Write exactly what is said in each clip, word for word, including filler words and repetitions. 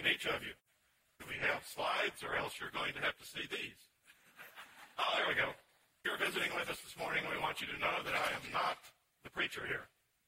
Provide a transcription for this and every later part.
seen each of you. Do we have slides, or else you're going to have to see these? Oh, there we go. If you're visiting with us this morning, we want you to know that I am not the preacher here.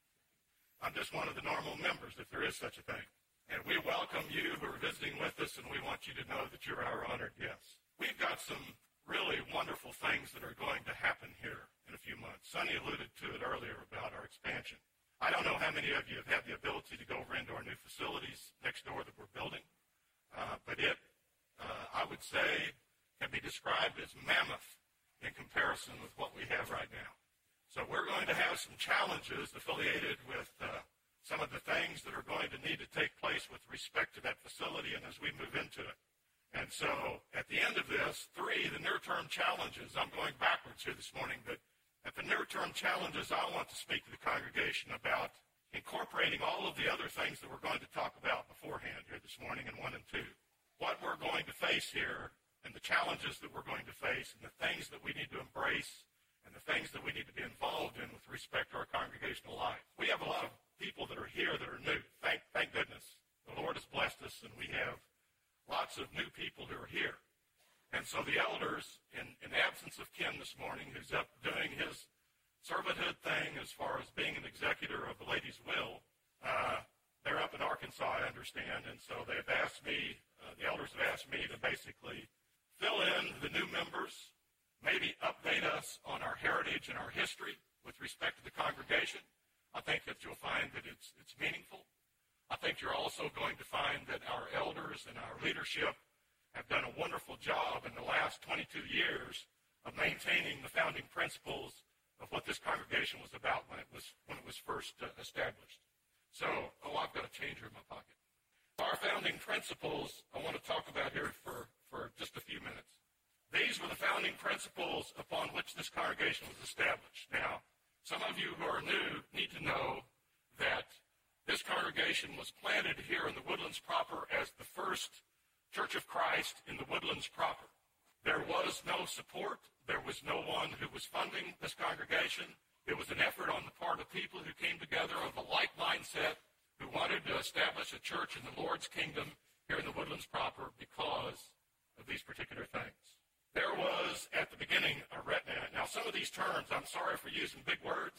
I'm just one of the normal members, if there is such a thing. And we welcome you who are visiting with us, and we want you to know that you're our honored guests. We've got some really wonderful things that are going to happen here in a few months. Sonny alluded to it earlier about our expansion. I don't know how many of you have had the ability to go over into our new facilities next door that we're building, uh, but it, uh, I would say, can be described as mammoth in comparison with what we have right now. So we're going to have some challenges affiliated with uh, some of the things that are going to need to take place with respect to that facility and as we move into it. And so at the end of this, three, the near-term challenges, I'm going backwards here this morning, but at the near-term challenges, I want to speak to the congregation about incorporating all of the other things that we're going to talk about beforehand here this morning in one and two. What we're going to face here and the challenges that we're going to face and the things that we need to embrace and the things that we need to be involved in with respect to our congregational life. We have a lot of people that are here that are new. Thank, thank goodness. The Lord has blessed us, and we have lots of new people who are here. And so the elders, in, in absence of Ken this morning, who's up doing his servanthood thing as far as being an executor of the Ladies' Will, uh, they're up in Arkansas, I understand, and so they've asked me, uh, the elders have asked me to basically fill in the new members, maybe update us on our heritage and our history with respect to the congregation. I think that you'll find that it's, it's meaningful. I think you're also going to find that our elders and our leadership have done a wonderful job in the last twenty-two years of maintaining the founding principles of what this congregation was about when it was when it was first uh, established. So, oh, I've got a changer in my pocket. Our founding principles I want to talk about here for, for just a few minutes. These were the founding principles upon which this congregation was established. Now, some of you who are new need to know that this congregation was planted here in the Woodlands proper as the first Church of Christ in the Woodlands proper. There was no support. There was no one who was funding this congregation. It was an effort on the part of people who came together of a like mindset, who wanted to establish a church in the Lord's kingdom here in the Woodlands proper because of these particular things. There was, at the beginning, a retina. Now, some of these terms, I'm sorry for using big words,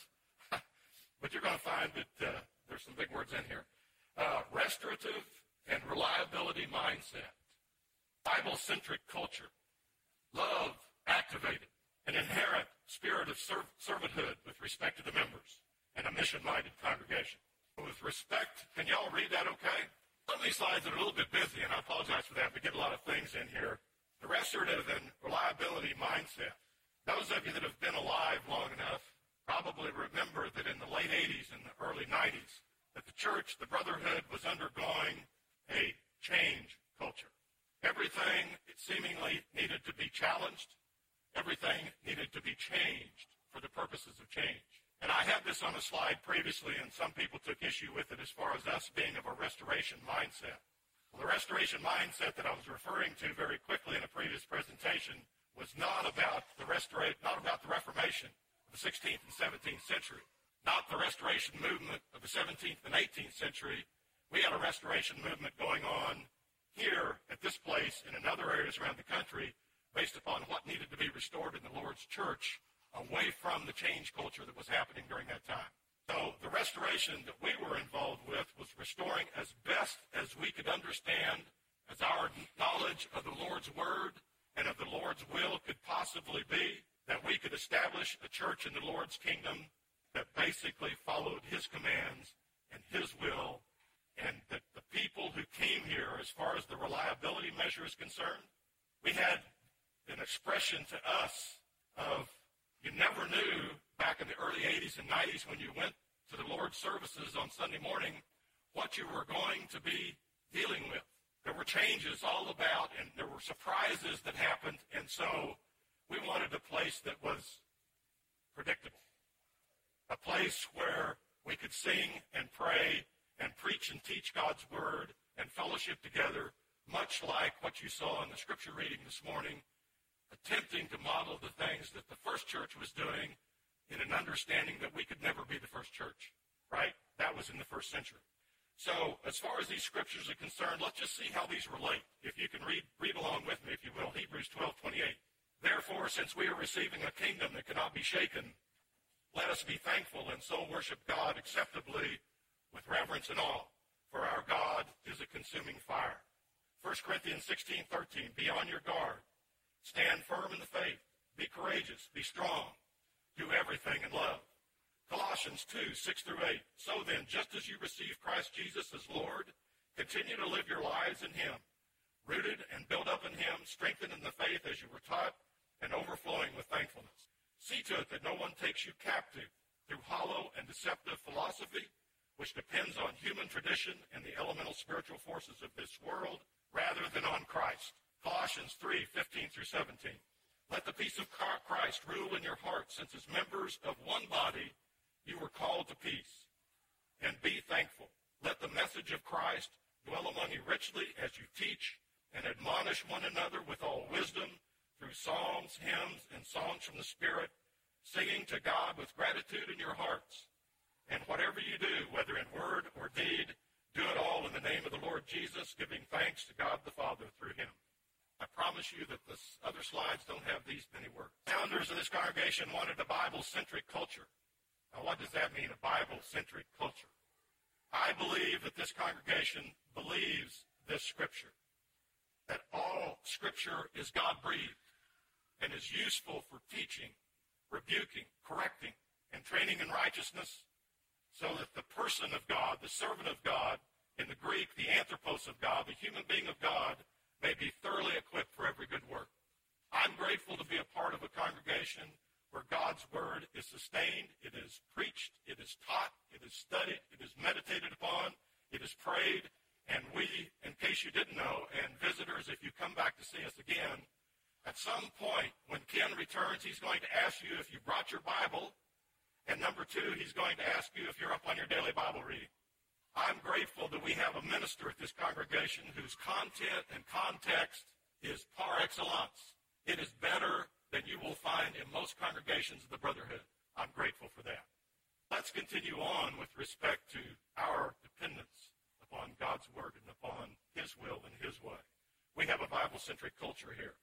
but you're going to find that uh, there's some big words in here. Uh, restorative and reliability mindset. Bible-centric culture, love activated, an inherent spirit of serv- servanthood with respect to the members, and a mission-minded congregation. With respect, can y'all read that okay? Some of these slides are a little bit busy, and I apologize for that. We get a lot of things in here. The restorative and reliability mindset. Those of you that have been alive long enough probably remember that in the late eighties and the early nineties, that the church, the brotherhood, was undergoing a change culture. Everything seemingly needed to be challenged. Everything needed to be changed for the purposes of change. And I had this on a slide previously, and some people took issue with it as far as us being of a restoration mindset. Well, the restoration mindset that I was referring to very quickly in a previous presentation was not about the restora- not about the Reformation of the sixteenth and seventeenth century, not the restoration movement of the seventeenth and eighteenth century. We had a restoration movement going on here at this place and in other areas around the country based upon what needed to be restored in the Lord's church away from the change culture that was happening during that time. So the restoration that we were involved with was restoring as best as we could understand, as our knowledge of the Lord's word and of the Lord's will could possibly be, that we could establish a church in the Lord's kingdom that basically followed his commands and his will, and that the people who came here, as far as the reliability measure is concerned, we had an expression to us of, you never knew back in the early eighties and nineties when you went to the Lord's services on Sunday morning what you were going to be dealing with. There were changes all about, and there were surprises that happened, and so we wanted a place that was predictable, a place where we could sing and pray and preach and teach God's word and fellowship together, much like what you saw in the scripture reading this morning, attempting to model the things that the first church was doing in an understanding that we could never be the first church, right? That was in the first century. So as far as these scriptures are concerned, let's just see how these relate. If you can read, read along with me, if you will, Hebrews twelve twenty-eight. Therefore, since we are receiving a kingdom that cannot be shaken, let us be thankful and so worship God acceptably with reverence and awe. For our God is a consuming fire. First Corinthians sixteen thirteen, be on your guard. Stand firm in the faith. Be courageous. Be strong. Do everything in love. Colossians two six through eight, so then, just as you receive Christ Jesus as Lord, continue to live your lives in him, rooted and built up in him, strengthened in the faith as you were taught, and overflowing with thankfulness. See to it that no one takes you captive through hollow and deceptive philosophy, which depends on human tradition and the elemental spiritual forces of this world, rather than on Christ. Colossians three fifteen through seventeen. Let the peace of Christ rule in your hearts, since as members of one body you were called to peace. And be thankful. Let the message of Christ dwell among you richly as you teach and admonish one another with all wisdom through psalms, hymns, and songs from the Spirit, singing to God with gratitude in your hearts. And whatever you do, whether in word or deed, do it all in the name of the Lord Jesus, giving thanks to God the Father through him. I promise you that the other slides don't have these many words. Founders of this congregation wanted a Bible-centric culture. Now, what does that mean, a Bible-centric culture? I believe that this congregation believes this scripture, that all scripture is God-breathed and is useful for teaching, rebuking, correcting, and training in righteousness, so that the person of God, the servant of God, in the Greek, the anthropos of God, the human being of God, may be thoroughly equipped for every good work. I'm grateful to be a part of a congregation where God's word is sustained, it is preached, it is taught, it is studied, it is meditated upon, it is prayed, and we, in case you didn't know, and visitors, if you come back to see us again, at some point when Ken returns, he's going to ask you if you brought your Bible, and number two, he's going to ask you if you're up on your daily Bible reading. I'm grateful that we have a minister at this congregation whose content and context is par excellence. It is better than you will find in most congregations of the Brotherhood. I'm grateful for that. Let's continue on with respect to our dependence upon God's word and upon his will and his way. We have a Bible-centric culture here.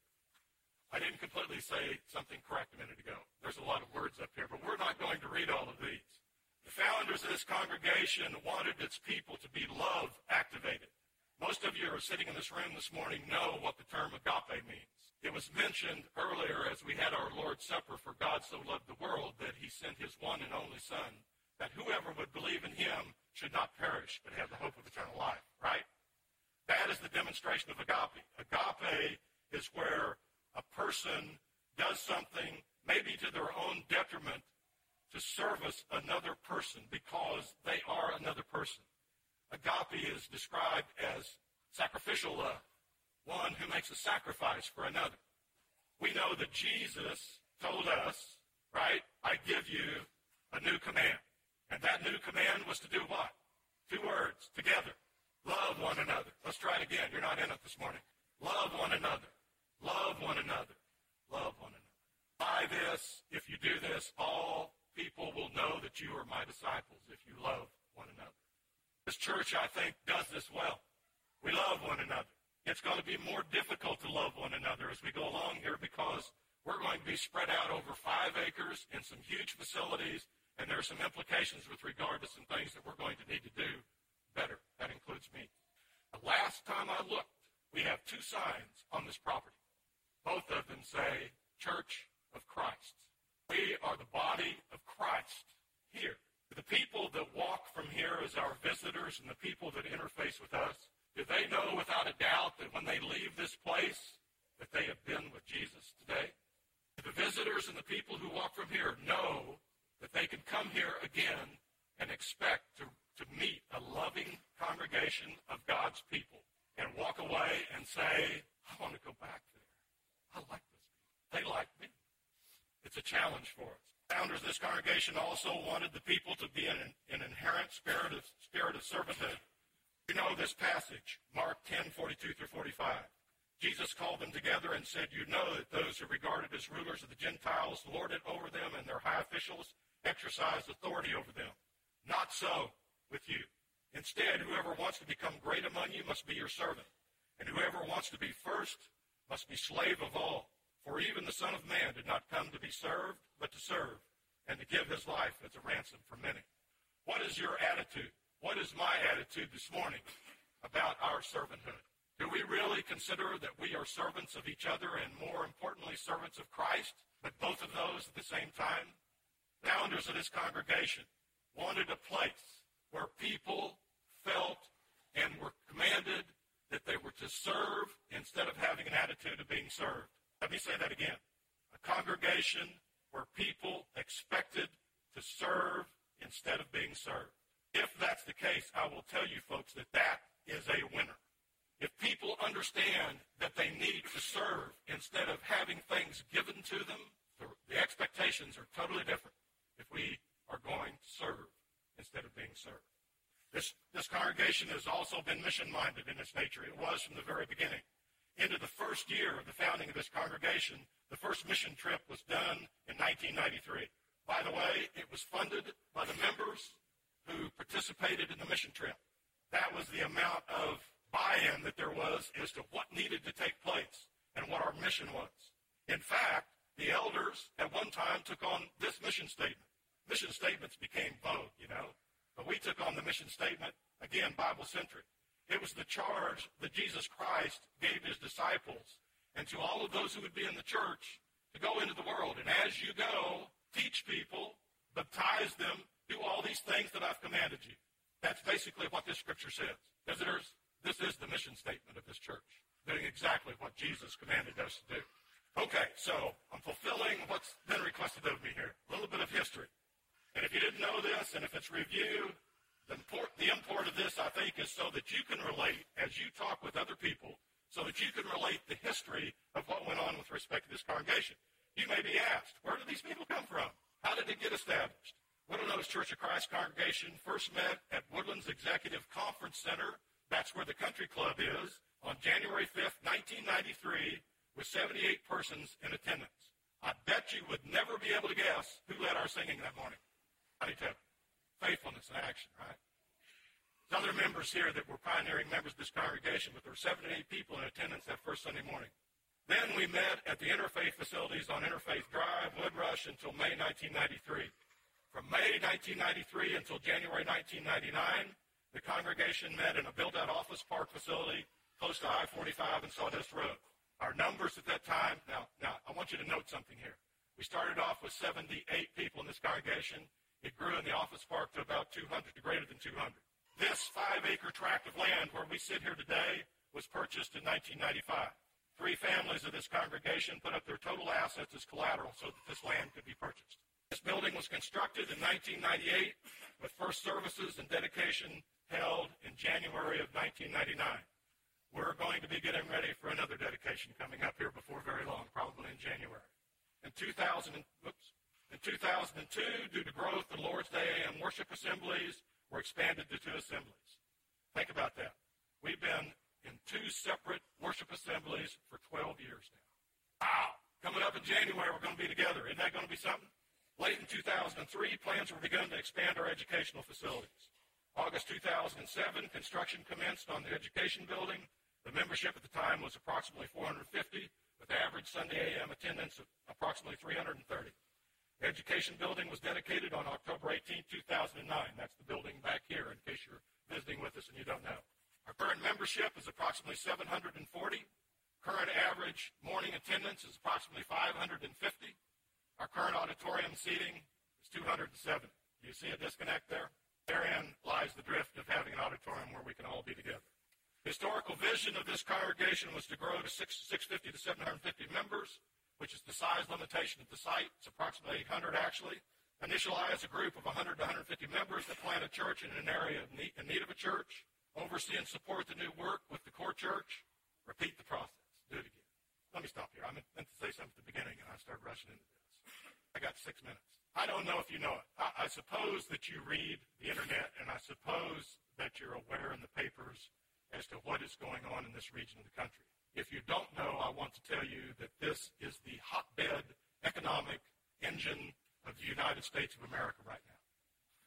I didn't completely say something correct a minute ago. There's a lot of words up here, but we're not going to read all of these. The founders of this congregation wanted its people to be love-activated. Most of you who are sitting in this room this morning know what the term agape means. It was mentioned earlier as we had our Lord's Supper, for God so loved the world that he sent his one and only Son, that whoever would believe in him should not perish but have the hope of eternal life, right? That is the demonstration of agape. Agape is where a person does something maybe to their own detriment to service another person because they are another person. Agape is described as sacrificial love, one who makes a sacrifice for another. We know that Jesus told us, right, I give you a new command. And that new command was to do what? Two words, together. Love one another. Let's try it again. You're not in it this morning. Love one another. Love one another. Love one another. By this, if you do this, all people will know that you are my disciples if you love one another. This church, I think, does this well. We love one another. It's going to be more difficult to love one another as we go along here because we're going to be spread out over five acres in some huge facilities, and there are some implications with regard to some things that we're going to need to do better. That includes me. The last time I looked, we have two signs on this property. Both of them say Church of Christ. We are the body of Christ here. The people that walk from here as our visitors and the people that interface with us, do they know without a doubt that when they leave this place that they have been with Jesus today? Do the visitors and the people who walk from here know that they can come here again and expect to, to meet a loving congregation of God's people and walk away and say, I want to go back there. I like this people. They like me. It's a challenge for us. Founders of this congregation also wanted the people to be in an, an inherent spirit of, spirit of servanthood. You know this passage, Mark ten, forty-two through forty-five. Jesus called them together and said, you know that those who are regarded as rulers of the Gentiles lord it over them, and their high officials exercise authority over them. Not so with you. Instead, whoever wants to become great among you must be your servant, and whoever wants to be first must be slave of all. For even the Son of Man did not come to be served, but to serve, and to give his life as a ransom for many. What is your attitude? What is my attitude this morning about our servanthood? Do we really consider that we are servants of each other and, more importantly, servants of Christ, but both of those at the same time? Founders of this congregation wanted a place where people felt and were commanded that they were to serve instead of having an attitude of being served. Let me say that again. A congregation where people expected to serve instead of being served. If that's the case, I will tell you folks that that is a winner. If people understand that they need to serve instead of having things given to them, the, the expectations are totally different if we are going to serve instead of being served. This, this congregation has also been mission-minded in its nature. It was from the very beginning. Into the first year of the founding of this congregation, the first mission trip was done in nineteen ninety-three. By the way, it was funded by the members who participated in the mission trip. That was the amount of buy-in that there was as to what needed to take place and what our mission was. In fact, the elders at one time took on this mission statement. Mission statements became vogue, you know. But we took on the mission statement, again, Bible-centric. It was the charge that Jesus Christ gave his disciples and to all of those who would be in the church to go into the world. And as you go, teach people, baptize them, do all these things that I've commanded you. That's basically what this scripture says. Visitors, this is the mission statement of this church, doing exactly what Jesus commanded us to do. Okay, so I'm fulfilling what's been requested of me here. A little bit of history. And if you didn't know this, and if it's review, the import, the import of this, I think, is so that you can relate as you talk with other people, so that you can relate the history of what went on with respect to this congregation. You may be asked, where did these people come from? How did it get established? Woodlands Church of Christ congregation first met at Woodlands Executive Conference Center. That's where the country club is, on January fifth, nineteen ninety-three, with seventy-eight persons in attendance. I bet you would never be able to guess who led our singing that morning. I do too. Faithfulness in action, right? There's other members here that were pioneering members of this congregation, but there were seventy-eight people in attendance that first Sunday morning. Then we met at the Interfaith facilities on Interfaith Drive, Woodrush, until May nineteen ninety-three. From May nineteen ninety-three until January nineteen ninety-nine, the congregation met in a built-out office park facility close to I forty-five and Sawdust Road. Our numbers at that time, now, now I want you to note something here. We started off with seventy-eight people in this congregation. It grew in the office park to about two hundred, to greater than two hundred. This five-acre tract of land where we sit here today was purchased in nineteen ninety-five. Three families of this congregation put up their total assets as collateral so that this land could be purchased. This building was constructed in nineteen ninety-eight with first services and dedication held in January of nineteen ninety-nine. We're going to be getting ready for another dedication coming up here before very long, probably in January. In two thousand, whoops, in two thousand two, due to growth, the Lord's Day and worship assemblies were expanded to two assemblies. Think about that. We've been in two separate worship assemblies for twelve years now. Wow! Coming up in January, we're going to be together. Isn't that going to be something? Late in two thousand three, plans were begun to expand our educational facilities. August two thousand seven, construction commenced on the education building. The membership at the time was approximately four hundred fifty, with average Sunday A M attendance of approximately three hundred thirty. The education building was dedicated on October eighteenth, two thousand nine. That's the building back here, in case you're visiting with us and you don't know. Our current membership is approximately seven hundred forty. Current average morning attendance is approximately five hundred fifty. Our current auditorium seating is two hundred seven. Do you see a disconnect there? Therein lies the drift of having an auditorium where we can all be together. Historical vision of this congregation was to grow to six hundred fifty to seven hundred fifty members, which is the size limitation at the site. It's approximately eight hundred actually. Initialize a group of one hundred to one hundred fifty members that plant a church in an area in need of a church. Oversee and support the new work with the core church. Repeat the process. Do it again. Let me stop here. I meant to say something at the beginning, and I started rushing into this. I got six minutes. I don't know if you know it. I, I suppose that you read the internet, and I suppose that you're aware in the papers as to what is going on in this region of the country. If you don't know, I want to tell you that this is the hotbed economic engine of the United States of America right now.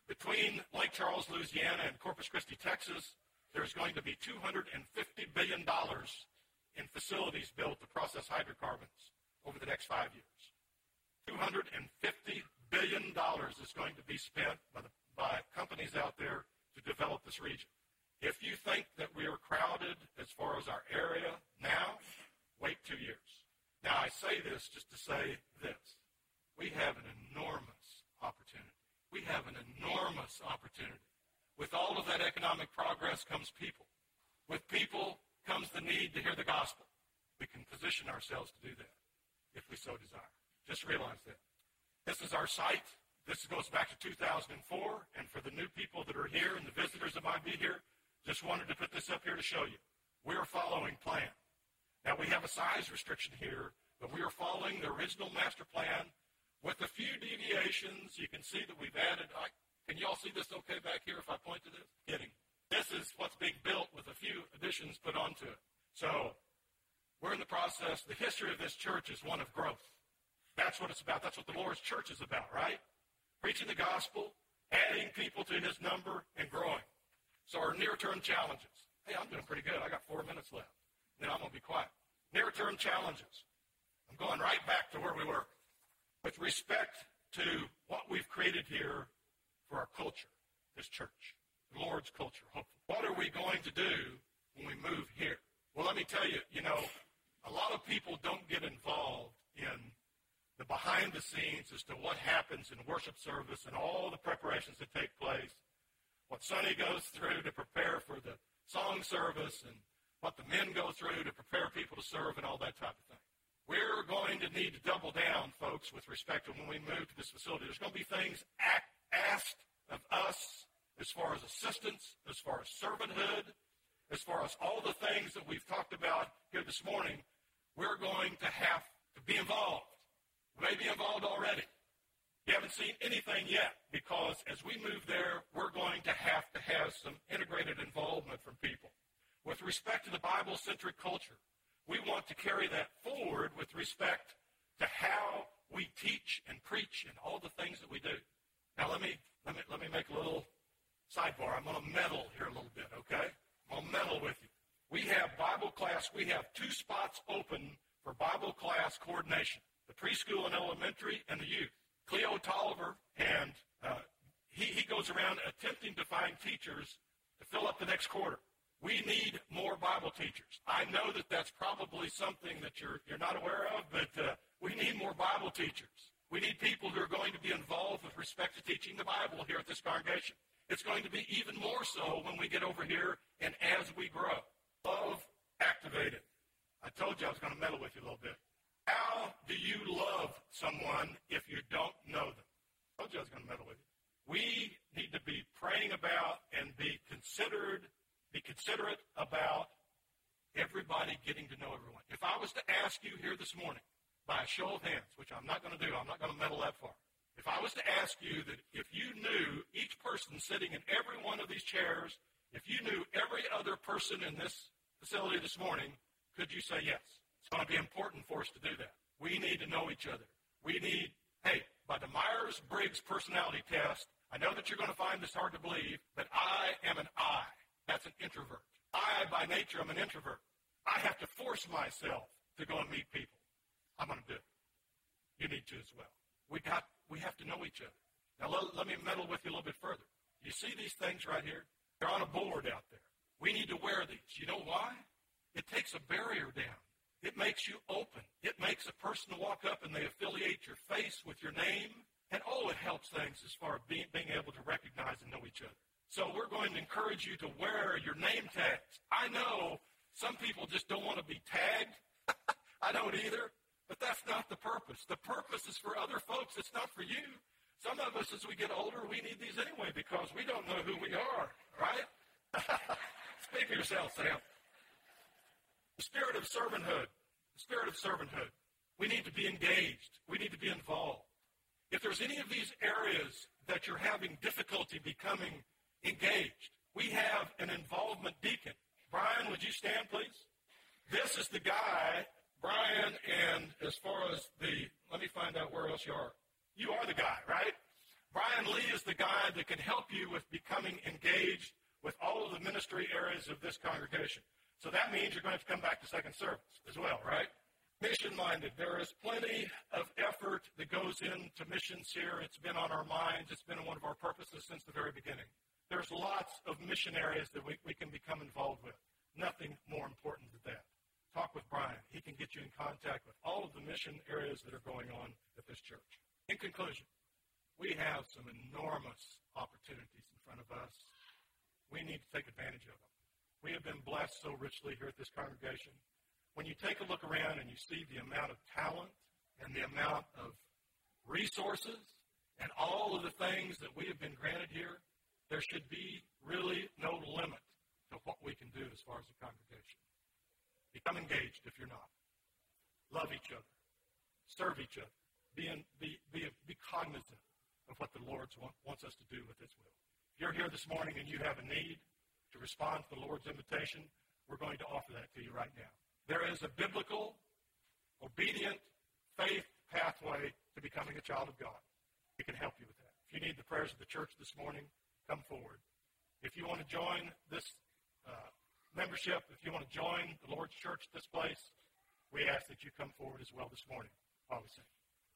Between Lake Charles, Louisiana, and Corpus Christi, Texas, there's going to be two hundred fifty billion dollars in facilities built to process hydrocarbons over the next five years. two hundred fifty billion dollars is going to be spent by, the, by companies out there to develop this region. If you think that we are crowded as far as our area now, wait two years. Now, I say this just to say this. We have an enormous opportunity. We have an enormous opportunity. With all of that economic progress comes people. With people comes the need to hear the gospel. We can position ourselves to do that if we so desire. Just realize that. This is our site. This goes back to two thousand four. And for the new people that are here and the visitors that might be here, just wanted to put this up here to show you. We are following plan. Now, we have a size restriction here, but we are following the original master plan with a few deviations. You can see that we've added, I, can you all see this okay back here if I point to this? Kidding. This is what's being built with a few additions put onto it. So we're in the process. The history of this church is one of growth. That's what it's about. That's what the Lord's church is about, right? Preaching the gospel, adding people to his number, and growing. So our near-term challenges. Hey, I'm doing pretty good. I got four minutes left. Then I'm going to be quiet. Near-term challenges. I'm going right back to where we were. With respect to what we've created here for our culture, this church, the Lord's culture, hopefully. What are we going to do when we move here? Well, let me tell you, you know, a lot of people don't get involved in the behind the scenes as to what happens in worship service and all the preparations that take place, what Sonny goes through to prepare for the song service and what the men go through to prepare people to serve and all that type of thing. We're going to need to double down, folks, with respect to when we move to this facility. There's going to be things act, asked of us as far as assistance, as far as servanthood, as far as all the things that we've talked about here this morning. We're going to have to be involved. We may be involved already. You haven't seen anything yet because as we move there, we're going to have to have some integrated involvement from people. With respect to the Bible-centric culture, we want to carry that forward with respect to how we teach and preach and all the things that we do. Now, let me let me let me make a little sidebar. I'm going to meddle here a little bit, okay? I'm going to meddle with you. We have Bible class. We have two spots open for Bible class coordination: the preschool and elementary, and the youth. Cleo Tolliver, and uh, he he goes around attempting to find teachers to fill up the next quarter. We need more Bible teachers. I know that that's probably something that you're you're not aware of, but uh, we need more Bible teachers. We need people who are going to be involved with respect to teaching the Bible here at this congregation. It's going to be even more so when we get over here and as we grow. Love activated. I told you I was going to meddle with you a little bit. How do you love someone if you don't know them? I told you I was going to meddle with you. We need to be praying about and be considered Be considerate about everybody getting to know everyone. If I was to ask you here this morning, by a show of hands, which I'm not going to do, I'm not going to meddle that far. If I was to ask you that if you knew each person sitting in every one of these chairs, if you knew every other person in this facility this morning, could you say yes? It's going to be important for us to do that. We need to know each other. We need, hey, by the Myers-Briggs personality test, I know that you're going to find this hard to believe, but I am an I. That's an introvert. I, by nature, am an introvert. I have to force myself to go and meet people. I'm going to do it. You need to as well. We got. We have to know each other. Now, let, let me meddle with you a little bit further. You see these things right here? They're on a board out there. We need to wear these. You know why? It takes a barrier down. It makes you open. It makes a person walk up and they affiliate your face with your name. And, oh, it helps things as far as being, being able to recognize and know each other. So we're going to encourage you to wear your name tags. I know some people just don't want to be tagged. I don't either. But that's not the purpose. The purpose is for other folks. It's not for you. Some of us, as we get older, we need these anyway because we don't know who we are, right? Speak for yourself, Sam. The spirit of servanthood. The spirit of servanthood. We need to be engaged. We need to be involved. If there's any of these areas that you're having difficulty becoming engaged, we have an involvement deacon. Brian, would you stand, please? This is the guy, Brian, and as far as the, let me find out where else you are. You are the guy, right? Brian Lee is the guy that can help you with becoming engaged with all of the ministry areas of this congregation. So that means you're going to have to come back to second service as well, right? Mission-minded. There is plenty of effort that goes into missions here. It's been on our minds. It's been one of our purposes since the very beginning. There's lots of mission areas that we, we can become involved with. Nothing more important than that. Talk with Brian. He can get you in contact with all of the mission areas that are going on at this church. In conclusion, we have some enormous opportunities in front of us. We need to take advantage of them. We have been blessed so richly here at this congregation. When you take a look around and you see the amount of talent and the amount of resources and all of the things that we have been granted here, there should be really no limit to what we can do as far as a congregation. Become engaged if you're not. Love each other. Serve each other. Be, in, be, be, be cognizant of what the Lord want, wants us to do with His will. If you're here this morning and you have a need to respond to the Lord's invitation, we're going to offer that to you right now. There is a biblical, obedient, faith pathway to becoming a child of God. We can help you with that. If you need the prayers of the church this morning, come forward. If you want to join this uh, membership, if you want to join the Lord's church at this place, we ask that you come forward as well this morning while we sing.